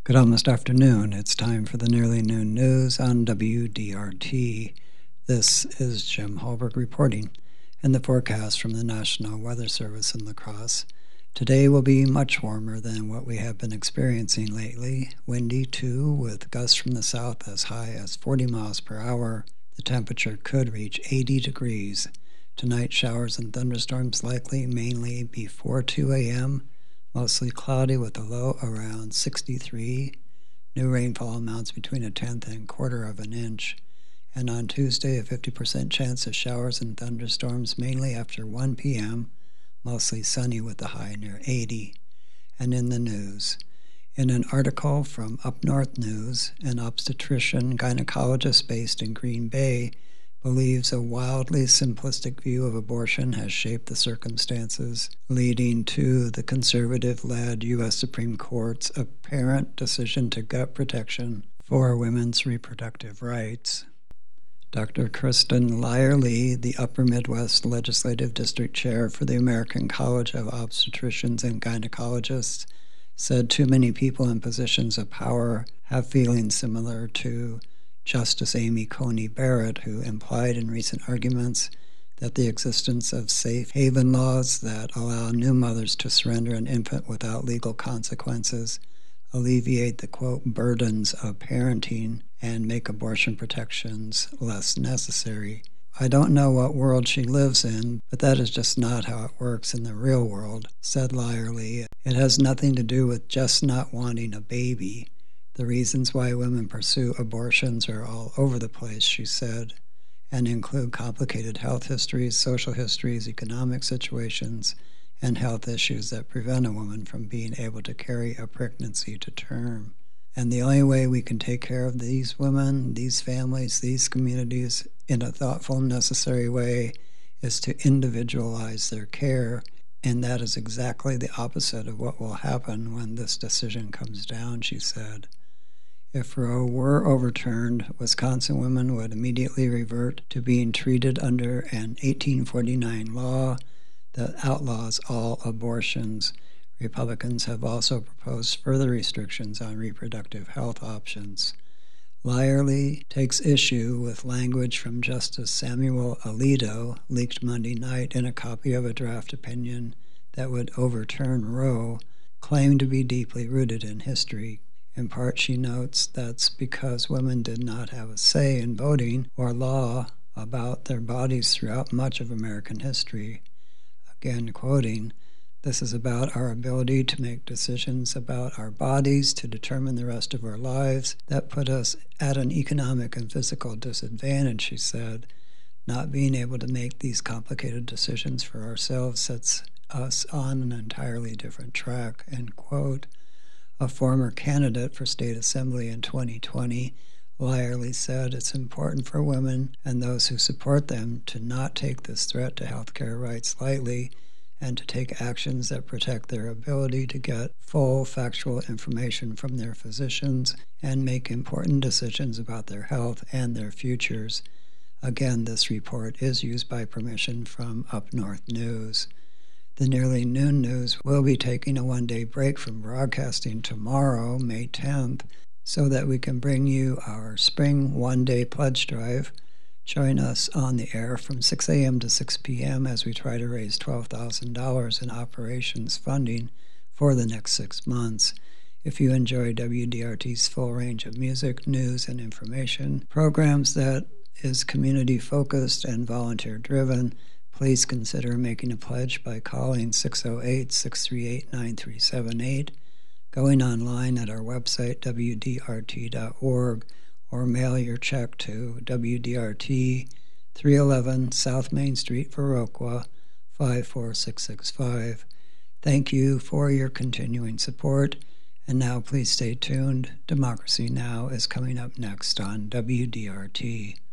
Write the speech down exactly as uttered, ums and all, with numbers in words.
Good almost afternoon. It's time for the Nearly Noon News on W D R T. This is Jim Hallberg reporting, and the forecast from the National Weather Service in La Crosse. Today will be much warmer than what we have been experiencing lately. Windy, too, with gusts from the south as high as forty miles per hour. The temperature could reach eighty degrees. Tonight, showers and thunderstorms likely mainly before two a.m., mostly cloudy with a low around sixty-three. New rainfall amounts between a tenth and quarter of an inch. And on Tuesday, a fifty percent chance of showers and thunderstorms mainly after one p.m., mostly sunny with a high near eighty. And in the news, in an article from Up North News, an obstetrician gynecologist based in Green Bay believes a wildly simplistic view of abortion has shaped the circumstances leading to the conservative-led U S Supreme Court's apparent decision to gut protection for women's reproductive rights. Doctor Kristen Lyerly, the Upper Midwest Legislative District Chair for the American College of Obstetricians and Gynecologists, said too many people in positions of power have feelings similar to Justice Amy Coney Barrett, who implied in recent arguments that the existence of safe haven laws that allow new mothers to surrender an infant without legal consequences alleviate the, quote, burdens of parenting and make abortion protections less necessary. I don't know what world she lives in, but that is just not how it works in the real world, said Lyerly. It has nothing to do with just not wanting a baby. The reasons why women pursue abortions are all over the place, she said, and include complicated health histories, social histories, economic situations, and health issues that prevent a woman from being able to carry a pregnancy to term. And the only way we can take care of these women, these families, these communities in a thoughtful, necessary way is to individualize their care, and that is exactly the opposite of what will happen when this decision comes down, she said. If Roe were overturned, Wisconsin women would immediately revert to being treated under an eighteen forty-nine law that outlaws all abortions. Republicans have also proposed further restrictions on reproductive health options. Lyerly takes issue with language from Justice Samuel Alito, leaked Monday night in a copy of a draft opinion that would overturn Roe, claimed to be deeply rooted in history. In part, she notes that's because women did not have a say in voting or law about their bodies throughout much of American history. Again, quoting, "This is about our ability to make decisions about our bodies to determine the rest of our lives that put us at an economic and physical disadvantage," she said. Not being able to make these complicated decisions for ourselves sets us on an entirely different track, end quote. A former candidate for state assembly in twenty twenty, Lyerly said it's important for women and those who support them to not take this threat to health care rights lightly and to take actions that protect their ability to get full factual information from their physicians and make important decisions about their health and their futures. Again, this report is used by permission from Up North News. The Nearly Noon News will be taking a one-day break from broadcasting tomorrow, May tenth, so that we can bring you our spring one-day pledge drive. Join us on the air from six a.m. to six p.m. as we try to raise twelve thousand dollars in operations funding for the next six months. If you enjoy W D R T's full range of music, news, and information programs that is community-focused and volunteer-driven, please consider making a pledge by calling six oh eight, six three eight, nine three seven eight, going online at our website, W D R T dot org, or mail your check to W D R T, three eleven South Main Street, Viroqua, five four six six five. Thank you for your continuing support, and now please stay tuned. Democracy Now! Is coming up next on W D R T.